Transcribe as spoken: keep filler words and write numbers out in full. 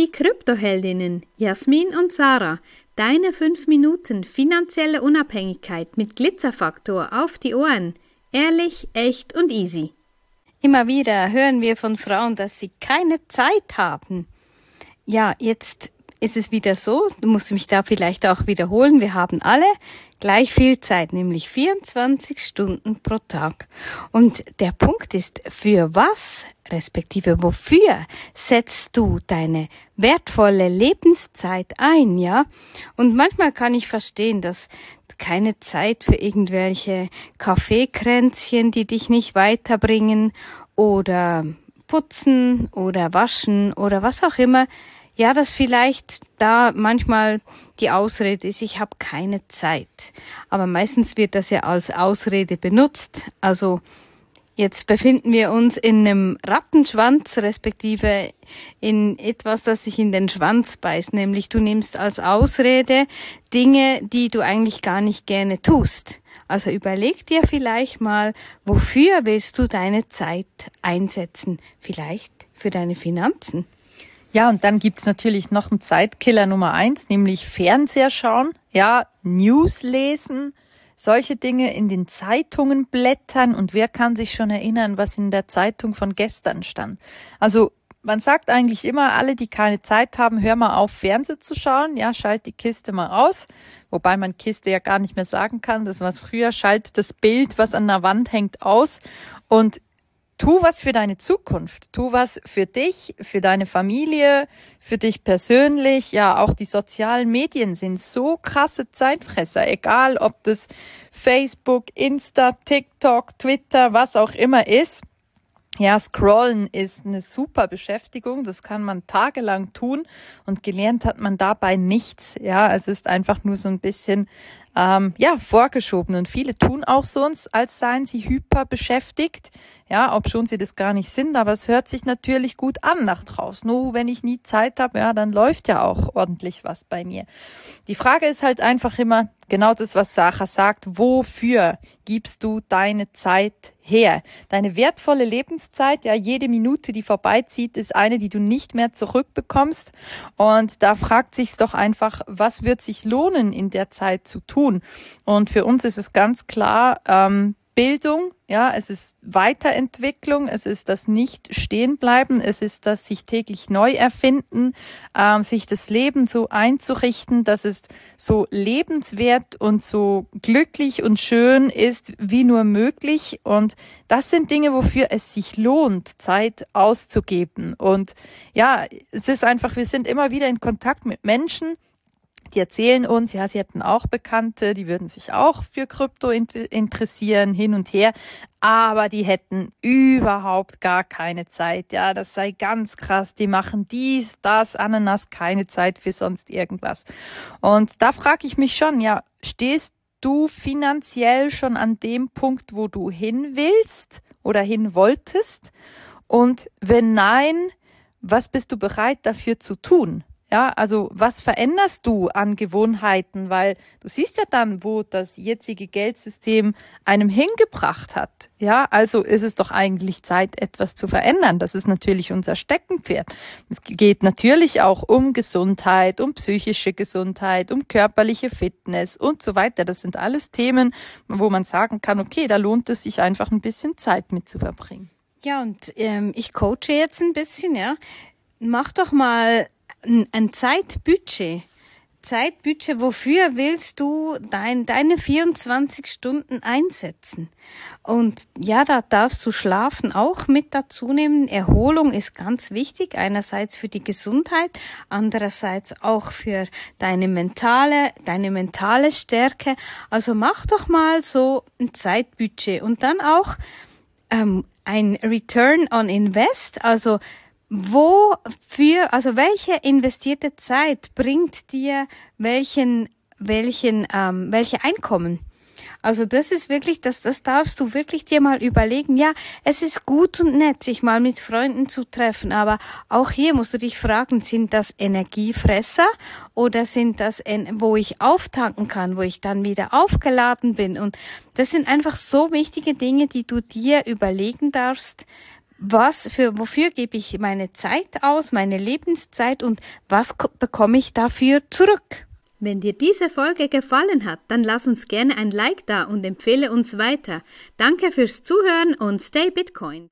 Die Kryptoheldinnen Jasmin und Sarah. Deine fünf Minuten finanzielle Unabhängigkeit mit Glitzerfaktor auf die Ohren. Ehrlich, echt und easy. Immer wieder hören wir von Frauen, dass sie keine Zeit haben. Ja, jetzt ist es wieder so, du musst mich da vielleicht auch wiederholen, wir haben alle gleich viel Zeit, nämlich vierundzwanzig Stunden pro Tag. Und der Punkt ist, für was, respektive wofür setzt du deine wertvolle Lebenszeit ein, ja? Und manchmal kann ich verstehen, dass keine Zeit für irgendwelche Kaffeekränzchen, die dich nicht weiterbringen, oder putzen oder waschen oder was auch immer. Ja, dass vielleicht da manchmal die Ausrede ist, ich habe keine Zeit. Aber meistens wird das ja als Ausrede benutzt. Also jetzt befinden wir uns in einem Rattenschwanz, respektive in etwas, das sich in den Schwanz beißt. Nämlich du nimmst als Ausrede Dinge, die du eigentlich gar nicht gerne tust. Also überleg dir vielleicht mal, wofür willst du deine Zeit einsetzen? Vielleicht für deine Finanzen. Ja, und dann gibt's natürlich noch einen Zeitkiller Nummer eins, nämlich Fernseher schauen, ja, News lesen, solche Dinge, in den Zeitungen blättern. Und wer kann sich schon erinnern, was in der Zeitung von gestern stand? Also man sagt eigentlich immer, alle, die keine Zeit haben, hör mal auf, Fernsehen zu schauen. Ja, schalt die Kiste mal aus. Wobei man Kiste ja gar nicht mehr sagen kann. Das war früher. Schalt das Bild, was an der Wand hängt, aus. Und tu was für deine Zukunft. Tu was für dich, für deine Familie, für dich persönlich. Ja, auch die sozialen Medien sind so krasse Zeitfresser. Egal, ob das Facebook, Insta, TikTok, Twitter, was auch immer ist. Ja, Scrollen ist eine super Beschäftigung. Das kann man tagelang tun und gelernt hat man dabei nichts. Ja, es ist einfach nur so ein bisschen ähm, ja vorgeschoben. Und viele tun auch so, als seien sie hyper beschäftigt. Ja, ob schon sie das gar nicht sind, aber es hört sich natürlich gut an nach draußen. Nur wenn ich nie Zeit habe, ja, dann läuft ja auch ordentlich was bei mir. Die Frage ist halt einfach immer genau das, was Sarah sagt. Wofür gibst du deine Zeit her? Deine wertvolle Lebenszeit, ja, jede Minute, die vorbeizieht, ist eine, die du nicht mehr zurückbekommst. Und da fragt sich's doch einfach, was wird sich lohnen, in der Zeit zu tun? Und für uns ist es ganz klar, ähm, Bildung, ja, es ist Weiterentwicklung, es ist das Nicht-Stehenbleiben, es ist das sich täglich neu erfinden, ähm, sich das Leben so einzurichten, dass es so lebenswert und so glücklich und schön ist wie nur möglich. Und das sind Dinge, wofür es sich lohnt, Zeit auszugeben. Und ja, es ist einfach, wir sind immer wieder in Kontakt mit Menschen, die erzählen uns, ja, sie hätten auch Bekannte, die würden sich auch für Krypto interessieren, hin und her, aber die hätten überhaupt gar keine Zeit. Ja, das sei ganz krass, die machen dies, das, Ananas, keine Zeit für sonst irgendwas. Und da frage ich mich schon, ja, stehst du finanziell schon an dem Punkt, wo du hin willst oder hin wolltest? Und wenn nein, was bist du bereit dafür zu tun? Ja, also was veränderst du an Gewohnheiten? Weil du siehst ja dann, wo das jetzige Geldsystem einem hingebracht hat. Ja, also ist es doch eigentlich Zeit, etwas zu verändern. Das ist natürlich unser Steckenpferd. Es geht natürlich auch um Gesundheit, um psychische Gesundheit, um körperliche Fitness und so weiter. Das sind alles Themen, wo man sagen kann, okay, da lohnt es sich einfach ein bisschen Zeit mit zu verbringen. Ja, und ähm, ich coache jetzt ein bisschen, ja. Mach doch mal ein Zeitbudget. Zeitbudget, wofür willst du dein, deine vierundzwanzig Stunden einsetzen? Und ja, da darfst du Schlafen auch mit dazu nehmen. Erholung ist ganz wichtig, einerseits für die Gesundheit, andererseits auch für deine mentale, deine mentale Stärke. Also mach doch mal so ein Zeitbudget und dann auch ähm, ein Return on Invest, also wofür, also welche investierte Zeit bringt dir welchen, welchen, ähm, welche Einkommen? Also das ist wirklich, das, das darfst du wirklich dir mal überlegen. Ja, es ist gut und nett, sich mal mit Freunden zu treffen, aber auch hier musst du dich fragen, sind das Energiefresser oder sind das, wo ich auftanken kann, wo ich dann wieder aufgeladen bin? Und das sind einfach so wichtige Dinge, die du dir überlegen darfst, was für, wofür gebe ich meine Zeit aus, meine Lebenszeit und was ko- bekomme ich dafür zurück? Wenn dir diese Folge gefallen hat, dann lass uns gerne ein Like da und empfehle uns weiter. Danke fürs Zuhören und stay Bitcoin.